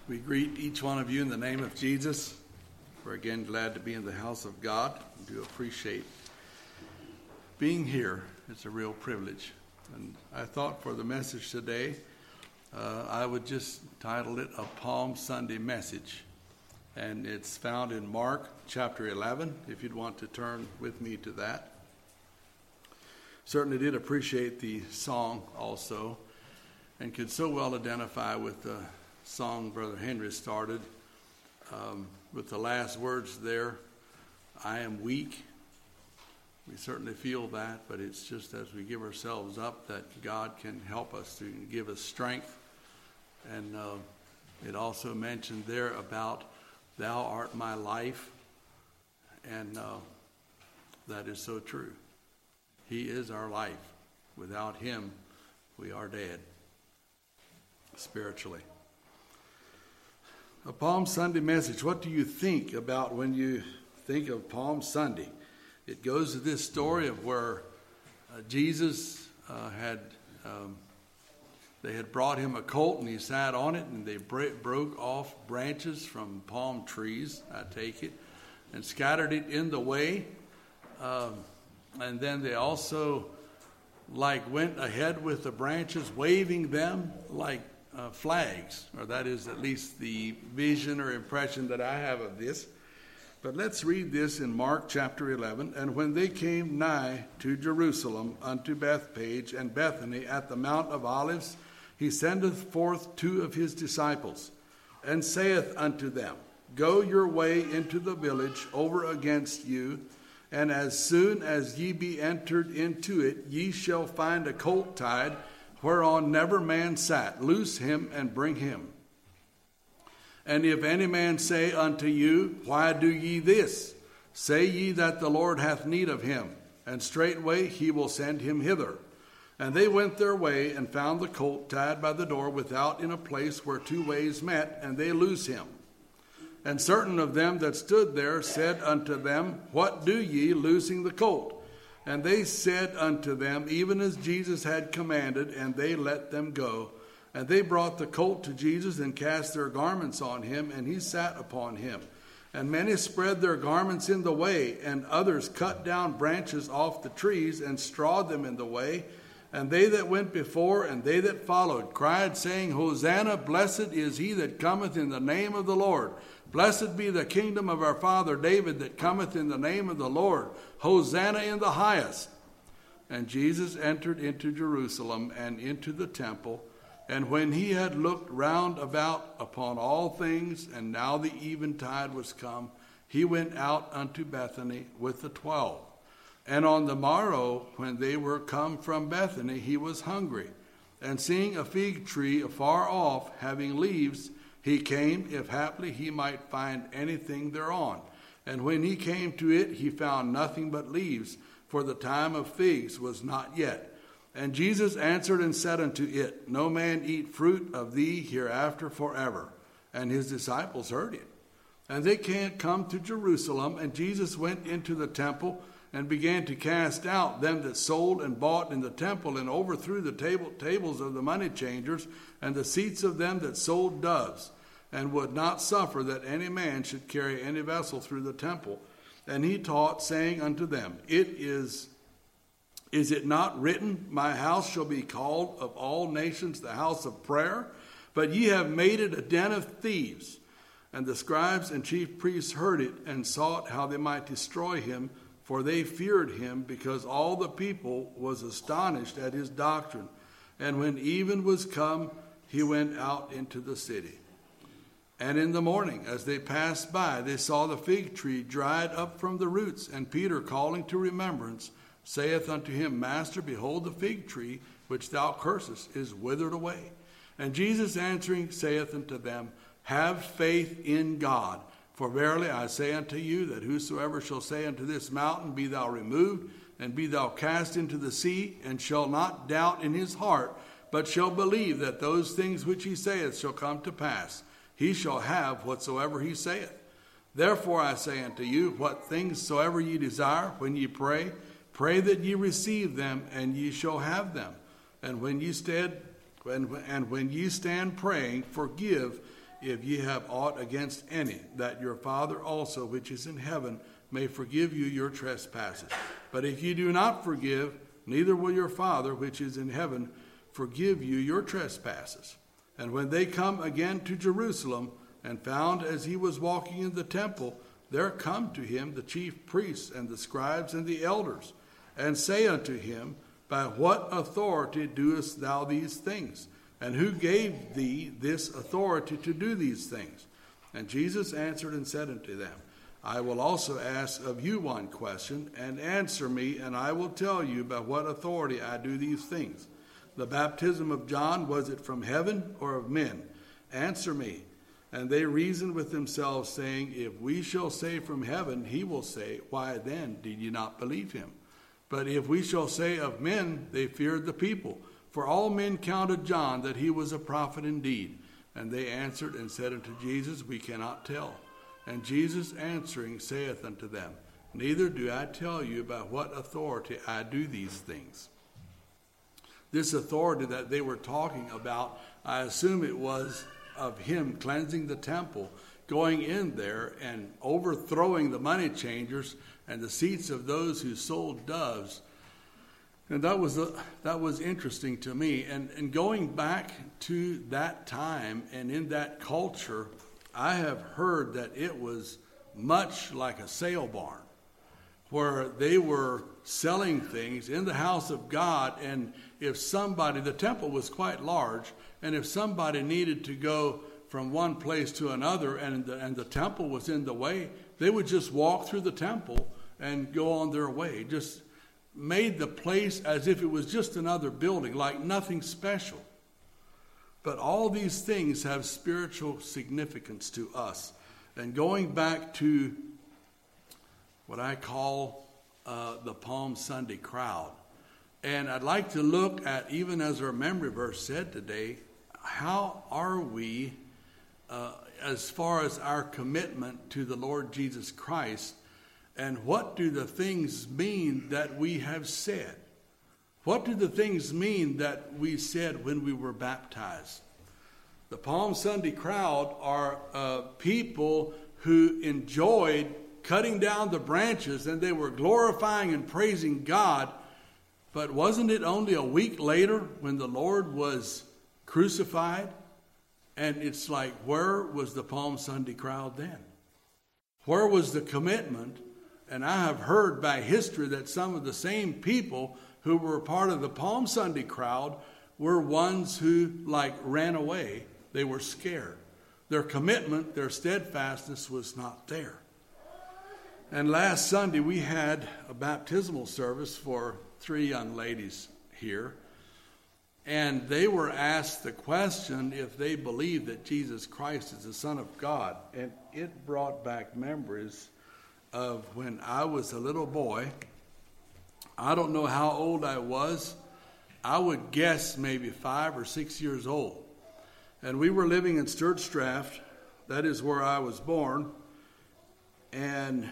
We greet each one of you in the name of Jesus. We're again glad to be in the house of God. We do appreciate being here. It's a real privilege. And I thought for the message today, I would just title it a Palm Sunday message. And it's found in Mark chapter 11, if you'd want to turn with me to that. Certainly did appreciate the song also, and could so well identify with the song Brother Henry started with the last words there, I am weak. We certainly feel that, but it's just as we give ourselves up that God can help us to give us strength. And it also mentioned there about thou art my life, and that is so true. He is our life. Without him, we are dead spiritually. A Palm Sunday message. What do you think about when you think of Palm Sunday? It goes to this story of where Jesus they had brought him a colt and he sat on it, and they broke off branches from palm trees, I take it, and scattered it in the way. And then they also went ahead with the branches, waving them like flags, or that is at least the vision or impression that I have of this. But let's read this in Mark chapter 11. And when they came nigh to Jerusalem unto Bethphage and Bethany at the Mount of Olives, he sendeth forth two of his disciples, and saith unto them, Go your way into the village over against you, and as soon as ye be entered into it, ye shall find a colt tied, whereon never man sat. Loose him and bring him. And if any man say unto you, Why do ye this? Say ye that the Lord hath need of him, and straightway he will send him hither. And they went their way, and found the colt tied by the door without in a place where two ways met, and they loose him. And certain of them that stood there said unto them, What do ye, loosing the colt? And they said unto them, even as Jesus had commanded, and they let them go. And they brought the colt to Jesus, and cast their garments on him, and he sat upon him. And many spread their garments in the way, and others cut down branches off the trees, and strawed them in the way. And they that went before, and they that followed, cried, saying, Hosanna, blessed is he that cometh in the name of the Lord. Blessed be the kingdom of our father David that cometh in the name of the Lord. Hosanna in the highest. And Jesus entered into Jerusalem and into the temple. And when he had looked round about upon all things, and now the eventide was come, he went out unto Bethany with the 12. And on the morrow, when they were come from Bethany, he was hungry. And seeing a fig tree afar off, having leaves, he came, if haply he might find anything thereon. And when he came to it, he found nothing but leaves, for the time of figs was not yet. And Jesus answered and said unto it, No man eat fruit of thee hereafter forever. And his disciples heard it. And they can't come to Jerusalem, and Jesus went into the temple, and began to cast out them that sold and bought in the temple, and overthrew the tables of the money changers, and the seats of them that sold doves, and would not suffer that any man should carry any vessel through the temple. And he taught, saying unto them, Is it not written, My house shall be called of all nations the house of prayer? But ye have made it a den of thieves. And the scribes and chief priests heard it, and sought how they might destroy him, for they feared him, because all the people was astonished at his doctrine. And when even was come, he went out into the city. And in the morning, as they passed by, they saw the fig tree dried up from the roots. And Peter, calling to remembrance, saith unto him, Master, behold, the fig tree which thou cursest is withered away. And Jesus answering saith unto them, Have faith in God. For verily I say unto you, that whosoever shall say unto this mountain, Be thou removed, and be thou cast into the sea, and shall not doubt in his heart, but shall believe that those things which he saith shall come to pass, he shall have whatsoever he saith. Therefore I say unto you, what things soever ye desire, when ye pray, pray that ye receive them, and ye shall have them. And when ye stand praying, forgive if ye have aught against any, that your Father also, which is in heaven, may forgive you your trespasses. But if ye do not forgive, neither will your Father, which is in heaven, forgive you your trespasses. And when they come again to Jerusalem, and found as he was walking in the temple, there come to him the chief priests and the scribes and the elders, and say unto him, By what authority doest thou these things? And who gave thee this authority to do these things? And Jesus answered and said unto them, I will also ask of you one question, and answer me, and I will tell you by what authority I do these things. The baptism of John, was it from heaven or of men? Answer me. And they reasoned with themselves, saying, If we shall say from heaven, he will say, Why then did ye not believe him? But if we shall say of men, they feared the people. For all men counted John that he was a prophet indeed. And they answered and said unto Jesus, We cannot tell. And Jesus answering saith unto them, Neither do I tell you by what authority I do these things. This authority that they were talking about, I assume it was of him cleansing the temple, going in there and overthrowing the money changers and the seats of those who sold doves. And that was interesting to me. And going back to that time and in that culture, I have heard that it was much like a sale barn, where they were selling things in the house of God. And if somebody, the temple was quite large, and if somebody needed to go from one place to another and the temple was in the way, they would just walk through the temple and go on their way. Just made the place as if it was just another building, like nothing special. But all these things have spiritual significance to us. And going back to what I call the Palm Sunday crowd, and I'd like to look at, even as our memory verse said today, how are we as far as our commitment to the Lord Jesus Christ, and what do the things mean that we have said? What do the things mean that we said when we were baptized? The Palm Sunday crowd are people who enjoyed cutting down the branches, and they were glorifying and praising God. But wasn't it only a week later when the Lord was crucified? And it's like, where was the Palm Sunday crowd then? Where was the commitment? And I have heard by history that some of the same people who were part of the Palm Sunday crowd were ones who ran away. They were scared. Their commitment, their steadfastness was not there. And last Sunday we had a baptismal service for 3 young ladies here. And they were asked the question if they believed that Jesus Christ is the Son of God. And it brought back memories of when I was a little boy. I don't know how old I was. I would guess maybe 5 or 6 years old. And we were living in Sturtstraff. That is where I was born. And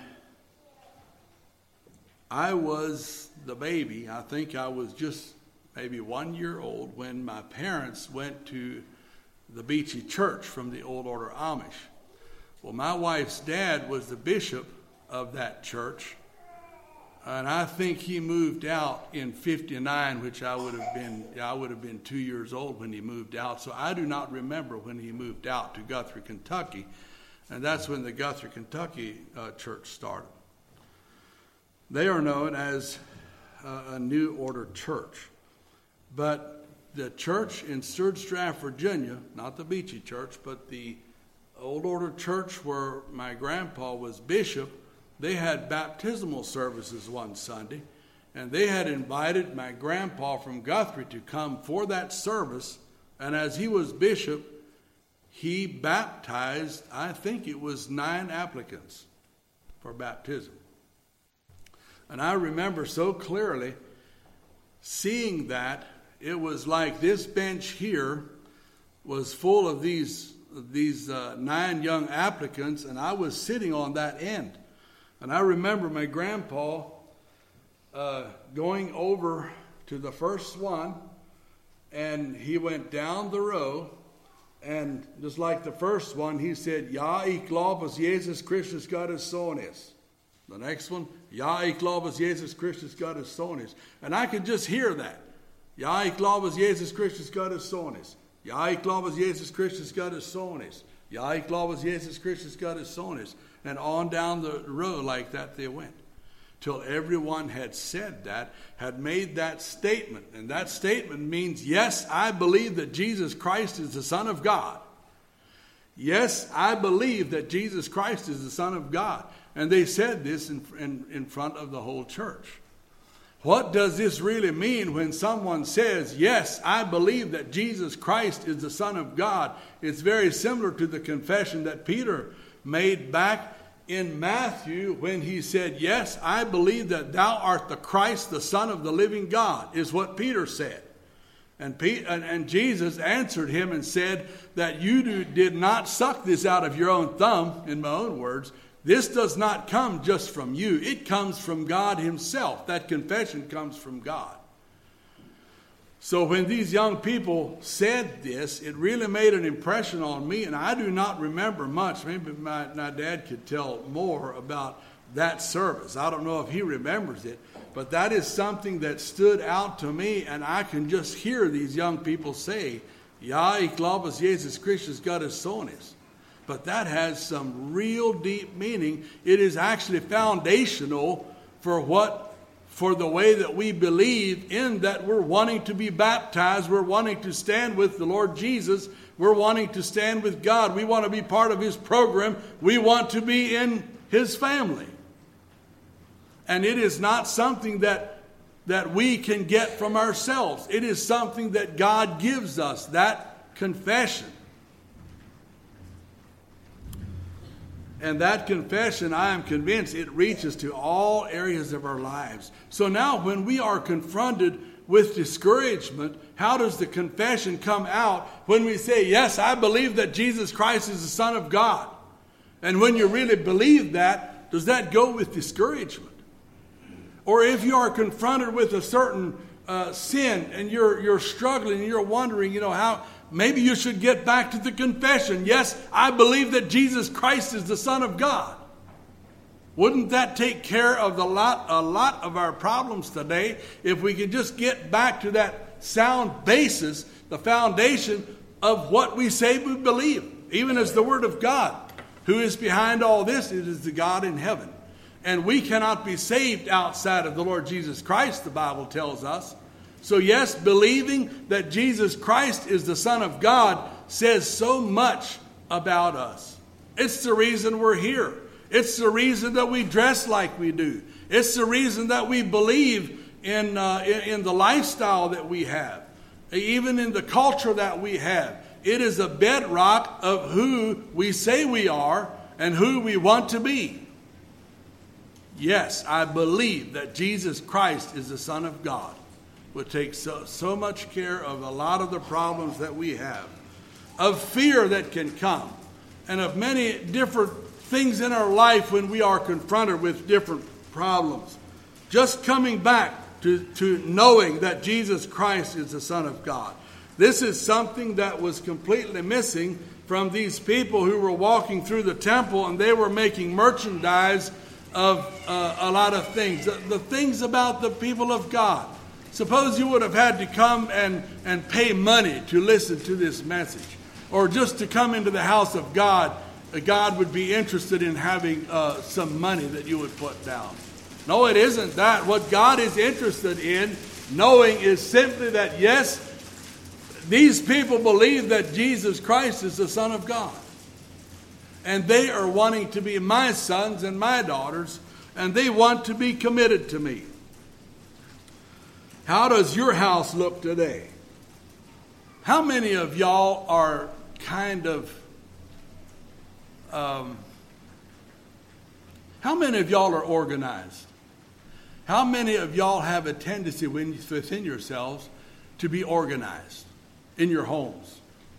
I was the baby. I think I was just maybe 1 year old when my parents went to the Beachy Church from the Old Order Amish. Well, my wife's dad was the bishop of that church, and I think he moved out in 59, which I would have been 2 years old when he moved out. So I do not remember when he moved out to Guthrie, Kentucky, and that's when the Guthrie, Kentucky church started. They are known as a New Order church. But the church in Sturtstraff, Virginia, not the Beachy Church, but the Old Order church where my grandpa was bishop, they had baptismal services one Sunday, and they had invited my grandpa from Guthrie to come for that service, and as he was bishop, he baptized, I think it was 9 applicants for baptism. And I remember so clearly seeing that. It was like this bench here was full of these 9 young applicants, and I was sitting on that end. And I remember my grandpa going over to the first one, and he went down the row, And just like the first one, he said, Ja, ich glaube, dass Jesus Christus Gottes Sohn ist. The next one, Ja, ich glaube, dass Jesus Christus Gottes Sohn ist. And I could just hear that. Ja, ich glaube, dass Jesus Christus Gottes Sohn ist. Ja, ich glaube, dass Jesus Christus Gottes Sohn ist. Ja, ich glaube, dass Jesus Christus Gottes Sohn ist. And on down the road like that they went. Till everyone had said that, had made that statement. And that statement means, yes, I believe that Jesus Christ is the Son of God. Yes, I believe that Jesus Christ is the Son of God. And they said this in front of the whole church. What does this really mean when someone says, yes, I believe that Jesus Christ is the Son of God? It's very similar to the confession that Peter made back in Matthew when he said, yes, I believe that thou art the Christ, the Son of the living God, is what Peter said. And Jesus answered him and said that you did not suck this out of your own thumb, in my own words. This does not come just from you. It comes from God himself. That confession comes from God. So when these young people said this, it really made an impression on me, and I do not remember much. Maybe my dad could tell more about that service. I don't know if he remembers it, but that is something that stood out to me, and I can just hear these young people say, Ja, ich glaube, dass Jesus Christus Gottes Sohn ist. But that has some real deep meaning. It is actually foundational for the way that we believe in that we're wanting to be baptized. We're wanting to stand with the Lord Jesus. We're wanting to stand with God. We want to be part of his program. We want to be in his family. And it is not something that we can get from ourselves. It is something that God gives us, that confession. And that confession, I am convinced, it reaches to all areas of our lives. So now when we are confronted with discouragement, how does the confession come out when we say, yes, I believe that Jesus Christ is the Son of God? And when you really believe that, does that go with discouragement? Or if you are confronted with a certain sin and you're struggling and you're wondering, how maybe you should get back to the confession. Yes, I believe that Jesus Christ is the Son of God. Wouldn't that take care of a lot of our problems today if we could just get back to that sound basis, the foundation of what we say we believe, even as the Word of God. Who is behind all this? It is the God in heaven. And we cannot be saved outside of the Lord Jesus Christ, the Bible tells us. So yes, believing that Jesus Christ is the Son of God says so much about us. It's the reason we're here. It's the reason that we dress like we do. It's the reason that we believe in the lifestyle that we have, even in the culture that we have. It is a bedrock of who we say we are and who we want to be. Yes, I believe that Jesus Christ is the Son of God. Would take so much care of a lot of the problems that we have, of fear that can come, and of many different things in our life when we are confronted with different problems. Just coming back to knowing that Jesus Christ is the Son of God. This is something that was completely missing from these people who were walking through the temple, and they were making merchandise of a lot of things. The things about the people of God. Suppose you would have had to come and pay money to listen to this message. Or just to come into the house of God, God would be interested in having some money that you would put down. No, it isn't that. What God is interested in knowing is simply that, yes, these people believe that Jesus Christ is the Son of God. And they are wanting to be my sons and my daughters, and they want to be committed to me. How does your house look today? How many of y'all are kind of, how many of y'all are organized? How many of y'all have a tendency within yourselves to be organized in your homes?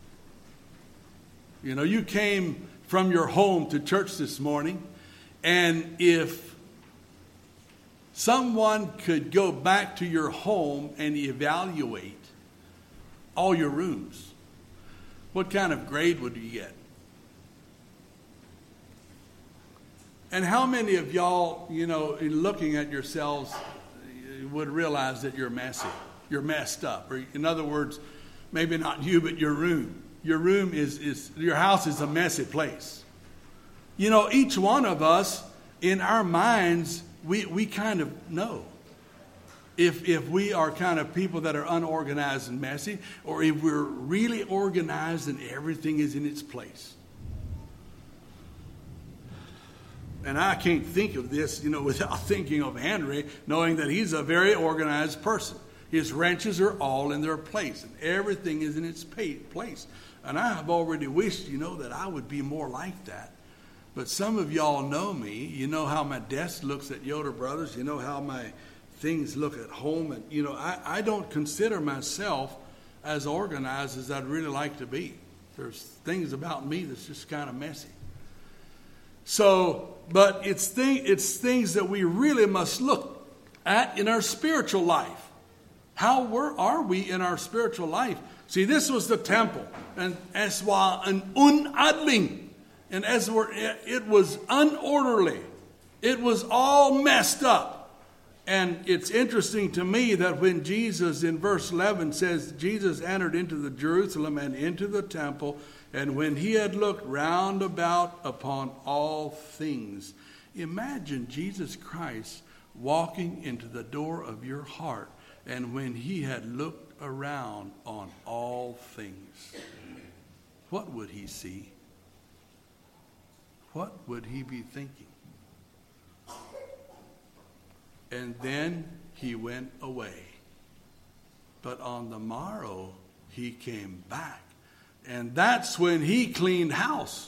You came from your home to church this morning, and if someone could go back to your home and evaluate all your rooms, what kind of grade would you get? And how many of y'all, in looking at yourselves, would realize that you're messy? You're messed up. Or in other words, maybe not you, but your room. Your room your house is a messy place. Each one of us, in our minds, we kind of know if we are kind of people that are unorganized and messy, or if we're really organized and everything is in its place. And I can't think of this, without thinking of Henry, knowing that he's a very organized person. His wrenches are all in their place, and everything is in its place. And I have already wished, that I would be more like that. But some of y'all know me. You know how my desk looks at Yoder Brothers. You know how my things look at home. And, I don't consider myself as organized as I'd really like to be. There's things about me that's just kind of messy. So, but it's things that we really must look at in our spiritual life. Where are we in our spiritual life? See, this was the temple, and es war an unordning, and it was unorderly. It was all messed up. And it's interesting to me that when Jesus, in verse 11, says, Jesus entered into the Jerusalem and into the temple, and when he had looked round about upon all things. Imagine Jesus Christ walking into the door of your heart, and when he had looked around on all things, what would he see? What would he be thinking? And then he went away. But on the morrow, he came back. And that's when he cleaned house.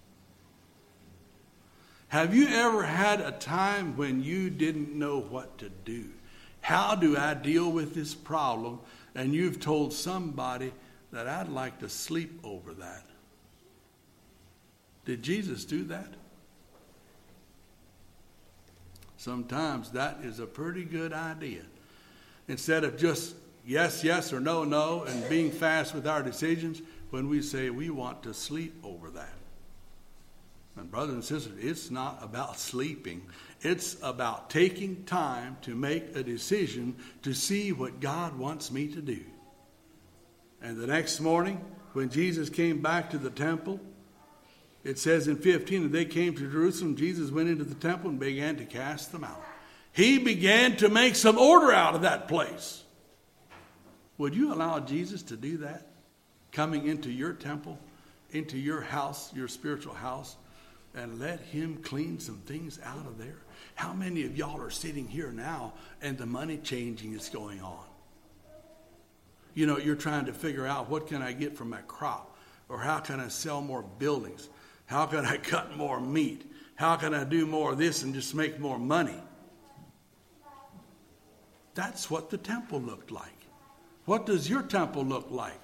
Have you ever had a time when you didn't know what to do? How do I deal with this problem? And you've told somebody that I'd like to sleep over that. Did Jesus do that? Sometimes that is a pretty good idea. Instead of just yes, yes, or no, no, and being fast with our decisions, when we say we want to sleep over that. And brothers and sisters, it's not about sleeping. It's about taking time to make a decision to see what God wants me to do. And the next morning, when Jesus came back to the temple, it says in 15, and they came to Jerusalem, Jesus went into the temple and began to cast them out. He began to make some order out of that place. Would you allow Jesus to do that? Coming into your temple, into your house, your spiritual house, and let him clean some things out of there? How many of y'all are sitting here now and the money changing is going on? You're trying to figure out, what can I get from my crop? Or how can I sell more buildings? How can I cut more meat? How can I do more of this and just make more money? That's what the temple looked like. What does your temple look like?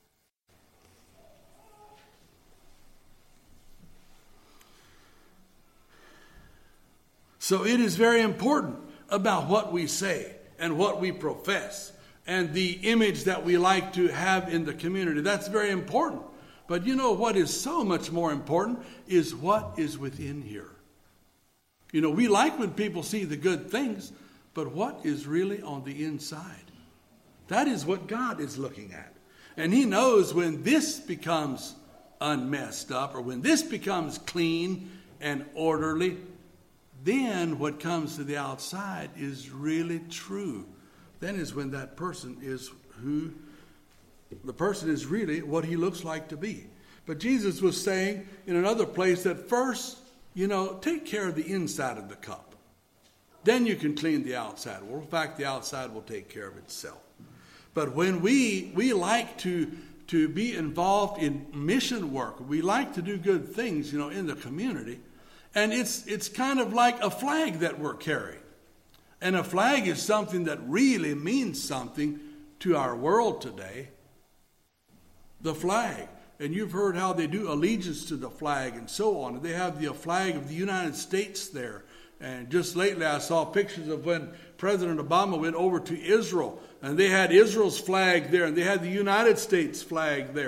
So it is very important about what we say and what we profess and the image that we like to have in the community. That's very important. But what is so much more important is what is within here. We like when people see the good things, but what is really on the inside? That is what God is looking at. And he knows when this becomes unmessed up, or when this becomes clean and orderly, then what comes to the outside is really true. Then is when that person is who the person is really what he looks like to be. But Jesus was saying in another place that first, take care of the inside of the cup. Then you can clean the outside. Well, in fact, the outside will take care of itself. But when we like to be involved in mission work, we like to do good things, in the community. And it's kind of like a flag that we're carrying. And a flag is something that really means something to our world today. The flag. And you've heard how they do allegiance to the flag and so on. They have the flag of the United States there. And just lately I saw pictures of when President Obama went over to Israel. And they had Israel's flag there. And they had the United States flag there.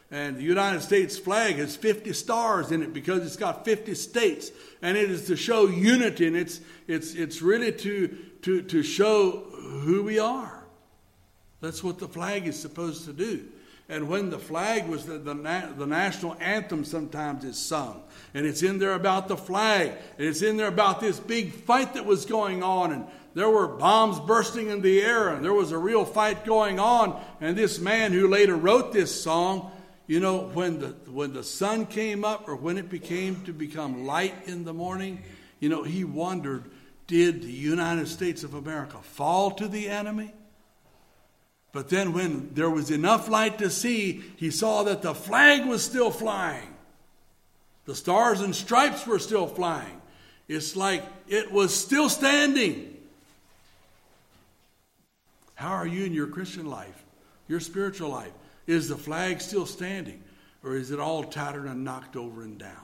And the United States flag has 50 stars in it because it's got 50 states. And it is to show unity, and it's really to show who we are. That's what the flag is supposed to do. And when the flag was the national anthem sometimes is sung. And it's in there about the flag. And it's in there about this big fight that was going on. And there were bombs bursting in the air. And there was a real fight going on. And this man who later wrote this song, you know, when the sun came up, or when it become light in the morning, you know, he wondered, did the United States of America fall to the enemy? But then when there was enough light to see, he saw that the flag was still flying. The stars and stripes were still flying. It's like it was still standing. How are you in your Christian life, your spiritual life? Is the flag still standing, or is it all tattered and knocked over and down?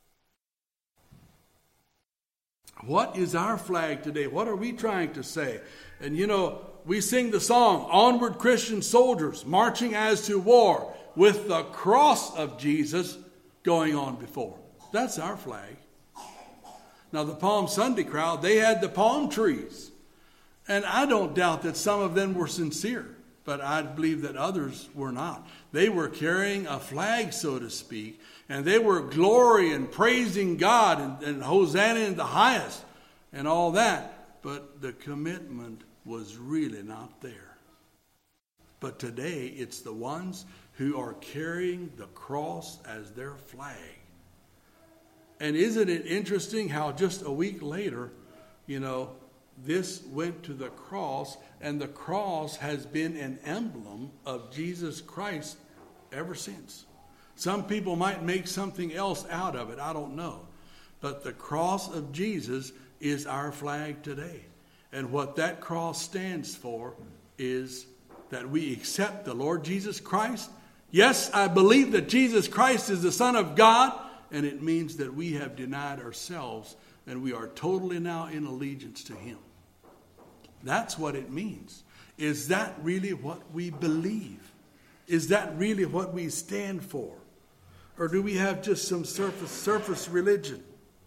What is our flag today? What are we trying to say? And you know, we sing the song, "Onward Christian Soldiers, marching as to war, with the cross of Jesus going on before." That's our flag. Now the Palm Sunday crowd, they had the palm trees. And I don't doubt that some of them were sincere, but I believe that others were not. They were carrying a flag, so to speak, and they were glory and praising God and Hosanna in the highest and all that. But the commitment was really not there. But today, it's the ones who are carrying the cross as their flag. And isn't it interesting how just a week later, you know, this went to the cross, and the cross has been an emblem of Jesus Christ ever since. Some people might make something else out of it, I don't know. But the cross of Jesus is our flag today. And what that cross stands for is that we accept the Lord Jesus Christ. Yes, I believe that Jesus Christ is the Son of God, and it means that we have denied ourselves and we are totally now in allegiance to Him. That's what it means. Is that really what we believe? Is that really what we stand for? Or do we have just some surface religion?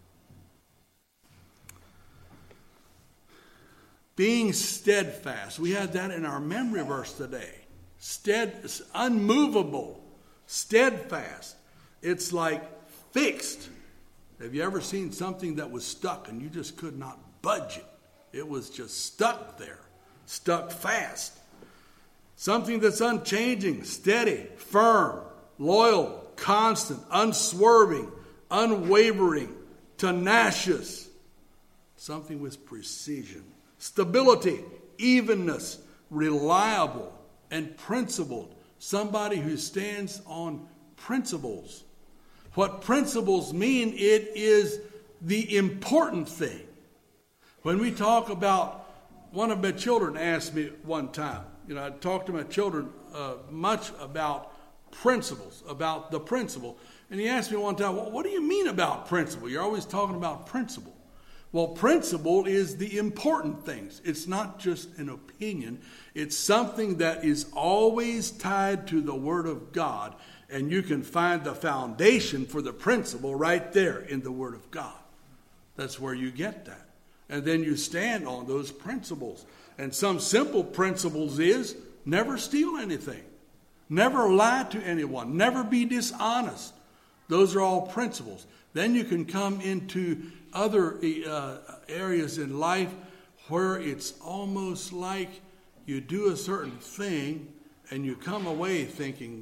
Being steadfast. We had that in our memory verse today. Unmovable. Steadfast. It's like fixed. Have you ever seen something that was stuck and you just could not budge it? It was just stuck there. Stuck fast. Something that's unchanging, steady, firm, loyal, constant, unswerving, unwavering, tenacious. Something with precision. Stability, evenness, reliable, and principled. Somebody who stands on principles. What principles mean, it is the important thing. When we talk about, one of my children asked me one time, I talked to my children much about principles, about the principle. And he asked me one time, well, what do you mean about principle? You're always talking about principle. Well, principle is the important things. It's not just an opinion. It's something that is always tied to the Word of God. And you can find the foundation for the principle right there in the Word of God. That's where you get that. And then you stand on those principles. And some simple principles is never steal anything. Never lie to anyone. Never be dishonest. Those are all principles. Then you can come into other areas in life where it's almost like you do a certain thing and you come away thinking,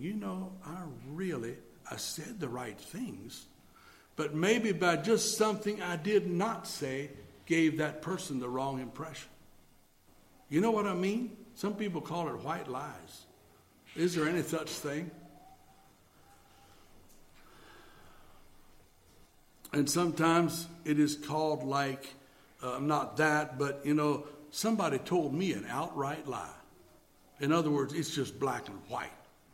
I said the right things. But maybe by just something I did not say gave that person the wrong impression. You know what I mean? Some people call it white lies. Is there any such thing? And sometimes it is called like, not that, but somebody told me an outright lie. In other words, it's just black and white.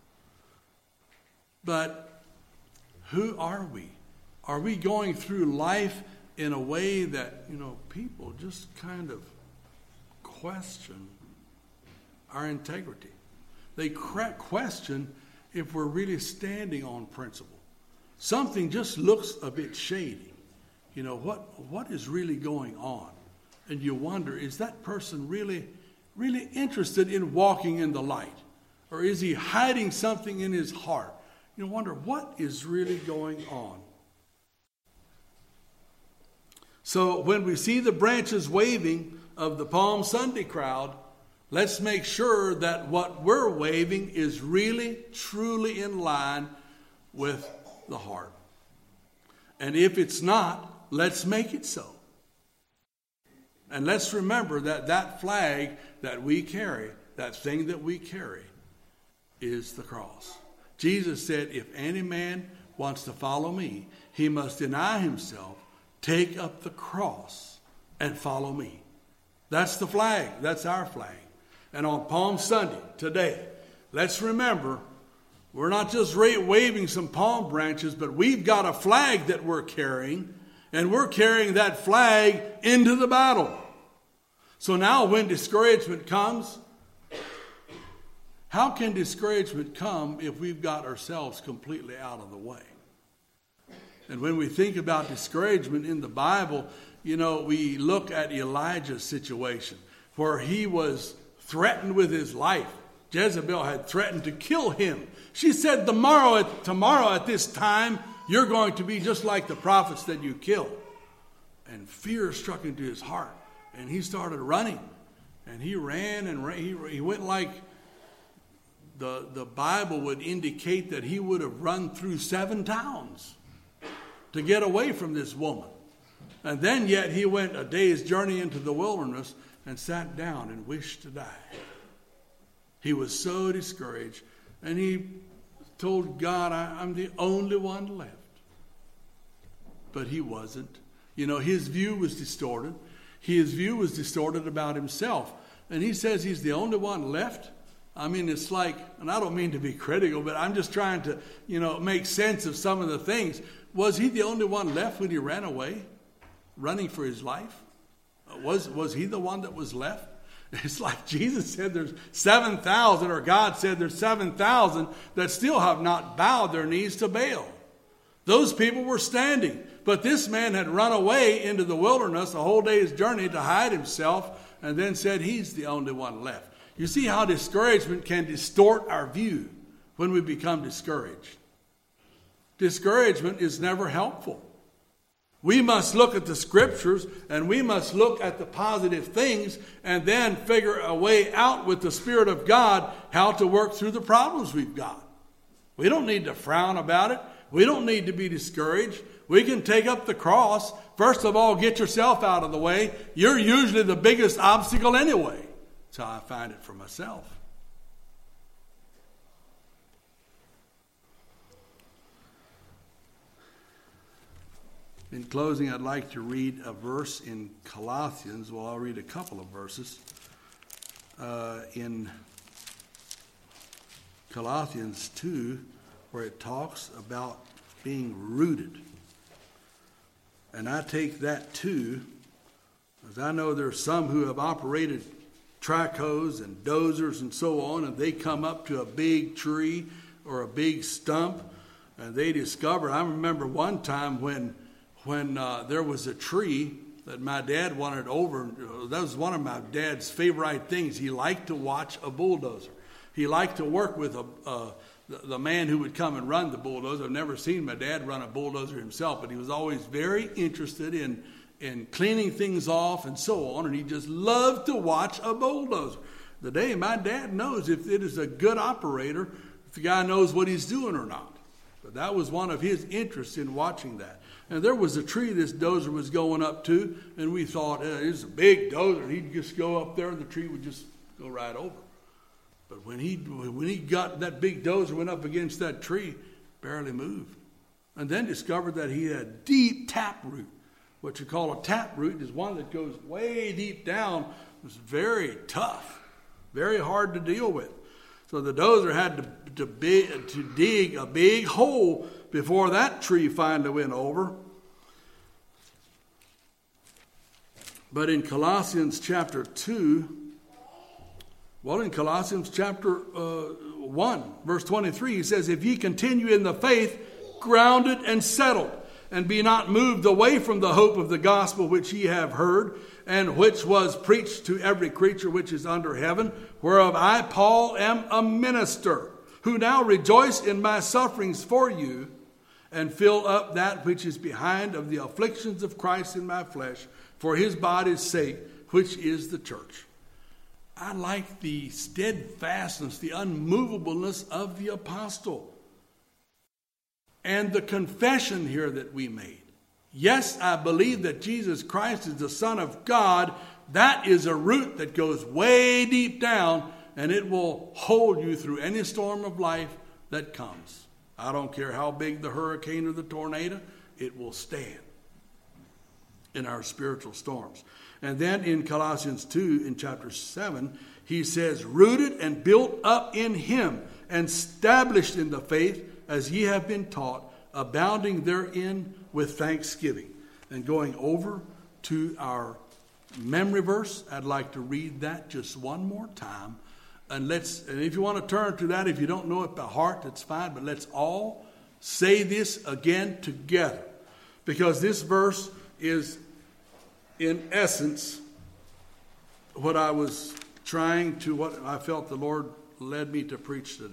But who are we? Are we going through life in a way that, people just kind of question our integrity? They question if we're really standing on principle. Something just looks a bit shady. You know, what is really going on? And you wonder, is that person really interested in walking in the light? Or is he hiding something in his heart? You wonder, what is really going on? So when we see the branches waving of the Palm Sunday crowd, let's make sure that what we're waving is really, truly in line with the heart. And if it's not, let's make it so. And let's remember that that flag that we carry, that thing that we carry, is the cross. Jesus said, if any man wants to follow me, he must deny himself, take up the cross, and follow me. That's the flag. That's our flag. And on Palm Sunday, today, let's remember, we're not just waving some palm branches, but we've got a flag that we're carrying, and we're carrying that flag into the battle. So now when discouragement comes, how can discouragement come if we've got ourselves completely out of the way? And when we think about discouragement in the Bible, you know, we look at Elijah's situation where he was threatened with his life. Jezebel had threatened to kill him. She said, tomorrow at this time, you're going to be just like the prophets that you killed. And fear struck into his heart. And he started running. And he ran and ran. He went like the Bible would indicate that he would have run through 7 towns to get away from this woman. And then yet he went a day's journey into the wilderness and sat down and wished to die. He was so discouraged. And he told God, I'm the only one left. But he wasn't. You know, his view was distorted. His view was distorted about himself. And he says he's the only one left. I mean, it's like, and I don't mean to be critical, but I'm just trying to, make sense of some of the things. Was he the only one left when he ran away, running for his life? Was he the one that was left? It's like Jesus said there's 7,000, or God said there's 7,000 that still have not bowed their knees to Baal. Those people were standing. But this man had run away into the wilderness a whole day's journey to hide himself, and then said he's the only one left. You see how discouragement can distort our view when we become discouraged. Discouragement is never helpful. We must look at the scriptures, and we must look at the positive things, and then figure a way out with the Spirit of God how to work through the problems we've got. We don't need to frown about it. We don't need to be discouraged. We can take up the cross. First of all, get yourself out of the way. You're usually the biggest obstacle anyway. That's how I find it for myself. In closing, I'd like to read a verse in Colossians. Well, I'll read a couple of verses. In Colossians 2, where it talks about being rooted. And I take that too, as I know there's some who have operated trackhoes and dozers and so on, and they come up to a big tree or a big stump, and they discover, I remember one time when there was a tree that my dad wanted over. That was one of my dad's favorite things. He liked to watch a bulldozer. He liked to work with the man who would come and run the bulldozer. I've never seen my dad run a bulldozer himself, but he was always very interested in cleaning things off and so on, and he just loved to watch a bulldozer. The day my dad knows if it is a good operator, if the guy knows what he's doing or not. But that was one of his interests in watching that. And there was a tree this dozer was going up to, and we thought, it's a big dozer. He'd just go up there and the tree would just go right over. But when he got that big dozer, went up against that tree, barely moved. And then discovered that he had deep taproot. What you call a taproot is one that goes way deep down. It was very tough, very hard to deal with. So the dozer had to dig a big hole before that tree finally went over. But in Colossians chapter 2, Well, in Colossians chapter 1, verse 23, he says, if ye continue in the faith, grounded and settled, and be not moved away from the hope of the gospel which ye have heard, and which was preached to every creature which is under heaven, whereof I, Paul, am a minister, who now rejoice in my sufferings for you, and fill up that which is behind of the afflictions of Christ in my flesh, for his body's sake, which is the church. I like the steadfastness, the unmovableness of the apostle. And the confession here that we made. Yes, I believe that Jesus Christ is the Son of God. That is a root that goes way deep down, and it will hold you through any storm of life that comes. I don't care how big the hurricane or the tornado, it will stand in our spiritual storms. And then in Colossians 2, in chapter 7, he says, rooted and built up in him, and established in the faith as ye have been taught, abounding therein with thanksgiving. And going over to our memory verse, I'd like to read that just one more time. And if you want to turn to that, if you don't know it by heart, that's fine. But let's all say this again together. Because this verse is, in essence, what I felt the Lord led me to preach today.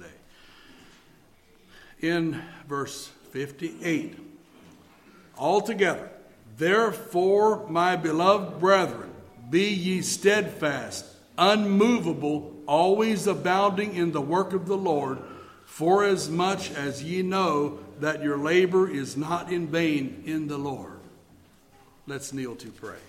In verse 58, altogether, therefore, my beloved brethren, be ye steadfast, unmovable, always abounding in the work of the Lord, forasmuch as ye know that your labor is not in vain in the Lord. Let's kneel to pray.